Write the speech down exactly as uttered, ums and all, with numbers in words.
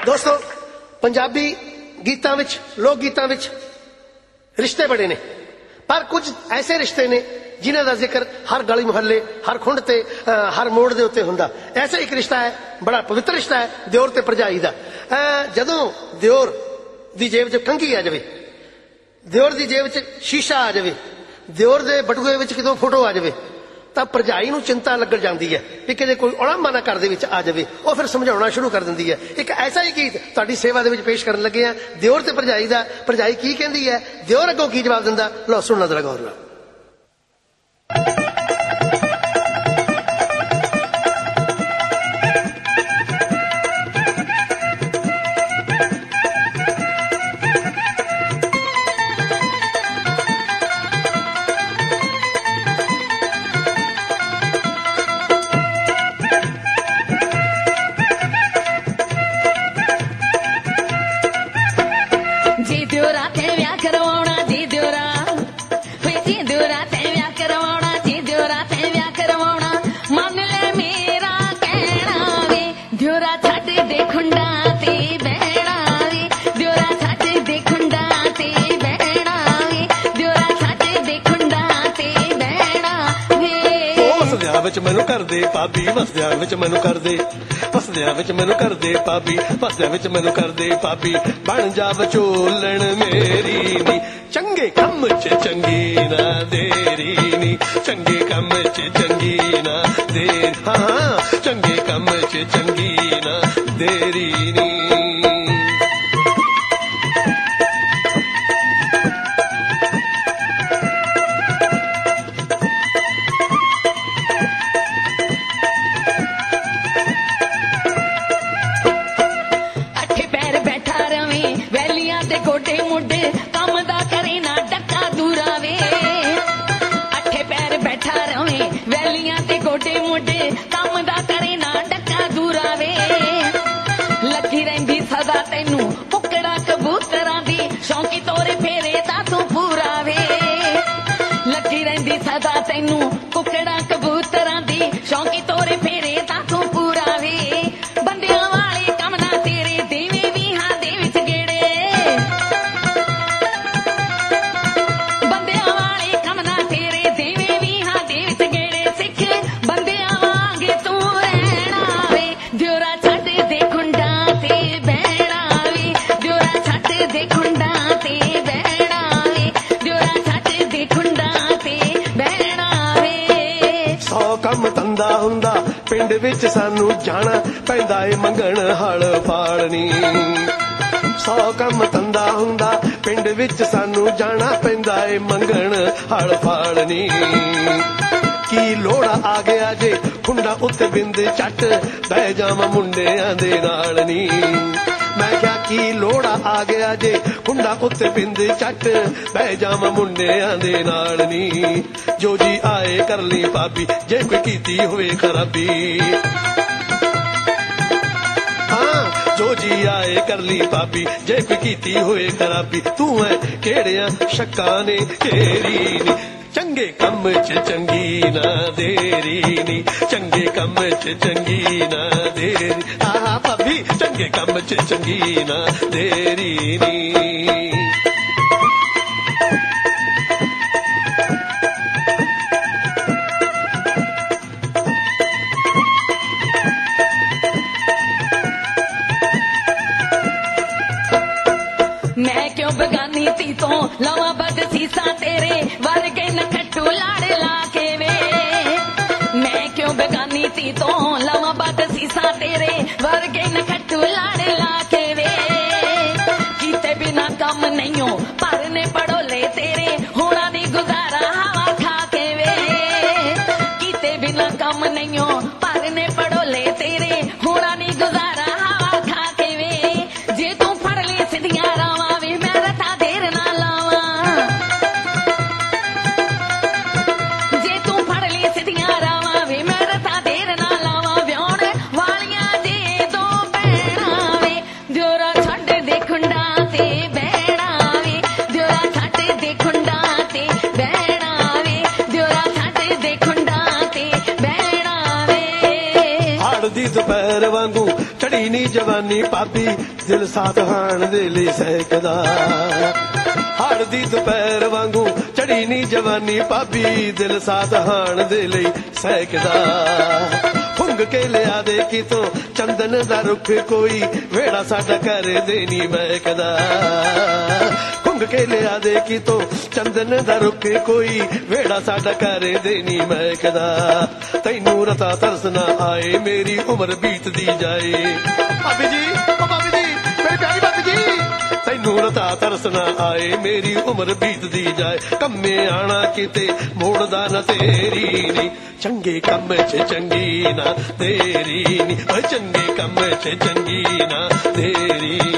ਦੋਸਤੋ, ਪੰਜਾਬੀ ਗੀਤਾਂ ਵਿੱਚ, ਲੋਕ ਗੀਤਾਂ ਵਿੱਚ ਰਿਸ਼ਤੇ ਬੜੇ ਨੇ, ਪਰ ਕੁਝ ਐਸੇ ਰਿਸ਼ਤੇ ਨੇ ਜਿਨ੍ਹਾਂ ਦਾ ਜ਼ਿਕਰ ਹਰ ਗਲੀ ਮੁਹੱਲੇ, ਹਰ ਖੁੰਡ ਤੇ, ਹਰ ਮੋੜ ਦੇ ਉੱਤੇ ਹੁੰਦਾ। ਐਸਾ ਇੱਕ ਰਿਸ਼ਤਾ ਹੈ, ਬੜਾ ਪਵਿੱਤਰ ਰਿਸ਼ਤਾ ਹੈ, ਦਿਓਰ ਤੇ ਭਰਜਾਈ ਦਾ। ਜਦੋਂ ਦਿਓਰ ਦੀ ਜੇਬ 'ਚ ਕੰਘੀ ਆ ਜਾਵੇ, ਦਿਓਰ ਦੀ ਜੇਬ 'ਚ ਸ਼ੀਸ਼ਾ ਆ ਜਾਵੇ, ਦਿਓਰ ਦੇ ਬਟੂਏ ਵਿੱਚ ਕਿਤੋਂ ਫੋਟੋ ਆ ਜਾਵੇ, ਤਾਂ ਭਰਜਾਈ ਨੂੰ ਚਿੰਤਾ ਲੱਗਣ ਜਾਂਦੀ ਹੈ ਕਿ ਕਿਤੇ ਕੋਈ ਉਲਾਂਭਾ ਨਾ ਘਰ ਦੇ ਵਿੱਚ ਆ ਜਾਵੇ। ਉਹ ਫਿਰ ਸਮਝਾਉਣਾ ਸ਼ੁਰੂ ਕਰ ਦਿੰਦੀ ਹੈ। ਇੱਕ ਐਸਾ ਹੀ ਗੀਤ ਤੁਹਾਡੀ ਸੇਵਾ ਦੇ ਵਿੱਚ ਪੇਸ਼ ਕਰਨ ਲੱਗੇ ਆ, ਦਿਓਰ ਤੇ ਭਰਜਾਈ ਦਾ। ਭਰਜਾਈ ਕੀ ਕਹਿੰਦੀ ਹੈ, ਦਿਓਰ ਅੱਗੋਂ ਕੀ ਜਵਾਬ ਦਿੰਦਾ, ਲਓ ਸੁਣਨਾ ਜ਼ਰਾ ਗੌਰ ਨਾਲ। ਵਿੱਚ ਮੈਨੂੰ ਕਰਦੇ ਭਾਬੀ, ਵਸਦਿਆਂ ਵਿੱਚ ਮੈਨੂੰ ਕਰਦੇ, ਵਸਦਿਆਂ ਵਿੱਚ ਮੈਨੂੰ ਕਰਦੇ ਭਾਬੀ, ਵਸਦਿਆਂ ਵਿੱਚ ਮੈਨੂੰ ਕਰਦੇ ਭਾਬੀ। ਬਣ ਜਾ ਵਿਚੋਲਣ ਮੇਰੀ ਨੀ, ਚੰਗੇ ਕੰਮ 'ਚ ਚੰਗੀ ਨਾ ਦੇਰੀ ਨੀ, ਚੰਗੇ ਕੰਮ 'ਚ ਚੰਗੀ ਨਾ ਦੇਰ, ਹਾਂ ਚੰਗੇ ਕੰਮ 'ਚ ਚੰਗੀ ਨਾ ਦੇਰੀ ਨੀ। ਤੈਨੂੰ ਕੁਕੜਾ ਕਬੂਤਰਾਂ ਦੀ ਸ਼ੌਂਕੀ ਤੋਰੇ ਫੇਰੇ ਤਾਂ ਤੂੰ ਪੂਰਾ ਵੇ। ਬੰਦਿਆਂ ਵਾਲੇ ਕੰਮ ਨਾ ਤੇਰੇ ਦੇਵੇਂ ਵੀ ਹਾਂ ਦੇ ਵਿੱਚ ਗੇੜੇ, ਬੰਦਿਆਂ ਵਾਲੇ ਕੰਮ ਨਾ ਤੇਰੇ ਦੇਵੇਂ ਵੀ ਹਾਂ ਦੇ ਵਿੱਚ ਗੇੜੇ। ਸਿੱਖ ਬੰਦਿਆਂ ਵਾਂਗੇ ਤੂੰ ਰਹਿਣਾ ਵੇ, ਦਿਓਰਾ ਛੱਡ ਦੇ ਖੁੰਡਾਂ ਤੇ ਬਹਿਣਾ ਵੇ, ਦਿਓਰਾ ਛੱਡ ਦੇ ਖੁੰਡਾਂ ਤੇ ਬਹਿਣਾ ਵੇ, ਦਿਓਰਾ ਛੱਡ ਦੇ ਖੁੰਡਾਂ ਤੇ ਬਹਿਣਾ। ਸੌ ਕੰਮ ਧੰਦਾ ਹੁੰਦਾ ਪਿੰਡ ਵਿੱਚ ਸਾਨੂੰ ਜਾਣਾ ਪੈਂਦਾ ਏ ਮੰਗਣ ਹਲ ਫਾਲਣੀ, ਸੌ ਕੰਮ ਧੰਦਾ ਹੁੰਦਾ ਪਿੰਡ ਵਿੱਚ ਸਾਨੂੰ ਜਾਣਾ ਪੈਂਦਾ ਏ ਮੰਗਣ ਹਲ ਫਾਲਣੀ। ਕੀ ਲੋੜਾ ਆ ਗਿਆ ਜੇ ਖੁੰਡਾ ਉੱਤੇ ਬਿੰਦ ਝੱਟ ਬਹਿ ਜਾਵਾਂ ਮੁੰਡਿਆਂ ਦੇ ਨਾਲ ਨੀ, ਮੈਂ ਕਿਹਾ ਕੀ ਲੋੜਾ ਆ ਗਿਆ ਜੇ ਖੁੰਡਾ ਉੱਤੇ ਬਿੰਦ ਝੱਟ ਬਹਿ ਜਾਵਾਂ ਮੁੰਡਿਆਂ ਦੇ ਨਾਲ ਨੀ। ਜੋ ਜੀ ਆਏ ਕਰ ਲਈ ਭਾਬੀ ਜੇ ਕੋਈ ਕੀਤੀ ਹੋਵੇ ਖਰਾਬੀ, ਹਾਂ ਜੋ ਜੀ ਆਏ ਕਰ ਲਈ ਭਾਬੀ ਜੇ ਕੋਈ ਕੀਤੀ ਹੋਏ ਖਰਾਬੀ। ਤੂੰ ਐ ਕਿਹੜਿਆਂ ਸ਼ੱਕਾਂ ਨੇ ਘੇਰੀ ਨੀ, ਚੰਗੇ ਕੰਮ 'ਚ ਚੰਗੀ ਨਾ ਦੇਰੀ ਨੀ, ਚੰਗੇ ਕੰਮ 'ਚ ਚੰਗੀ ਨਾ ਦੇਰੀ, ਆਹ ਭਾਬੀ ਚੰਗੇ ਕੰਮ 'ਚ ਚੰਗੀ ਨਾ ਦੇਰੀ ਨੀ। ਮੈਂ ਕਿਉਂ ਬਗਾਨੀ ਤੀ ਤੋਂ ਲਾਵਾਂ ਬਦ ਸੀਸਾ ਤੇਰੇ ਵਰਗੇ ਨਖੱਟੂ ਲਾੜ ਲਾ ਕੇ ਵੇ, ਮੈਂ ਕਿਉਂ ਬਗਾਨੀ ਤੀ ਤੋਂ ਲਾਵਾਂ ਬਦ ਸੀਸਾ ਤੇਰੇ ਵਰਗੇ ਨਖੱਟੂ ਲਾੜ ਲਾ ਕੇ ਵੇ। ਕੀਤੇ ਬਿਨਾ ਕੰਮ ਨਹੀਂਓ ਭਰਨੇ ਪੜੋਲੇ ਤੇਰੇ ਹੋਣਾ ਦੀ ਗੁਜ਼ਾਰਾ ਹਵਾ ਖਾ ਕੇ ਵੇ, ਕੀਤੇ ਬਿਨਾ ਕੰਮ ਨਹੀਂਓ ਭਰਨੇ ਪੜੋਲੇ ਤੇਰੇ ਹੋਣਾ ਦੀ ਗੁਜ਼ਾਰਾ ਹਵਾ ਖਾ ਕੇ ਵੇ। ਜੇ ਤੂੰ ਫੜ ਲੈ ਸਿੱਧੀਆਂ ਰਾਵਾਂ ਵੇ ਮੈਂ ਰਥਾ ਦੇਰ ਨਾ ਲਾਵਾਂ, ਦੁਪਹਿਰ ਵਾਂਗੂ ਚੜੀ ਨੀ ਜਵਾਨੀ ਭਾਬੀ ਦਿਲ ਸਾਥ ਹਾਣ ਦੇ ਲਈ ਸਹਿਕਦਾ ਹੜ ਦੀ ਦੁਪਹਿਰ ਵਾਂਗੂ ਚੜੀ ਨੀ ਜਵਾਨੀ ਭਾਬੀ ਦਿਲ ਸਾਥ ਹਾਣ ਦੇ ਲਈ ਸਹਿਕਦਾ ਫੁੰਗ ਕੇ ਲਿਆ ਦੇ ਕਿਤੋਂ ਚੰਦਨ ਦਾ ਰੁੱਖ ਕੋਈ ਵੇੜਾ ਸਾਡਾ ਘਰ ਦੇ ਨੀ ਮਹਿਕਦਾ ਫੁੰਗ ਕੇ ਲਿਆ ਦੇ ਕਿਤੋਂ ਚੰਦਨ ਦਾ ਰੁੱਖ ਕੋਈ ਵੇੜਾ ਸਾਡਾ ਘਰ ਦੇ ਨੀ ਮਹਿਕਦਾ ਤੈਨੂੰ ਰਤਾ ਤਰਸ ਨਾ ਆਏ ਮੇਰੀ ਉਮਰ ਬੀਤਦੀ ਜਾਏ ਭਾਬੀ ਜੀ ਓ ਭਾਬੀ ਜੀ ਮੇਰੀ ਪਿਆਰੀ ਭਾਬੀ ਜੀ ਤੈਨੂੰ ਰਤਾ ਤਰਸ ਨਾ ਆਏ ਮੇਰੀ ਉਮਰ ਬੀਤਦੀ ਜਾਏ ਕੰਮੇ ਆਣਾ ਕਿਤੇ ਮੋੜਦਾ ਨਾ ਤੇਰੀ ਨੀ ਚੰਗੇ ਕੰਮ 'ਚ ਚੰਗੀ ਨਾ ਤੇਰੀ ਨੀ ਓ ਚੰਗੇ ਕੰਮ 'ਚ ਚੰਗੀ ਨਾ ਤੇਰੀ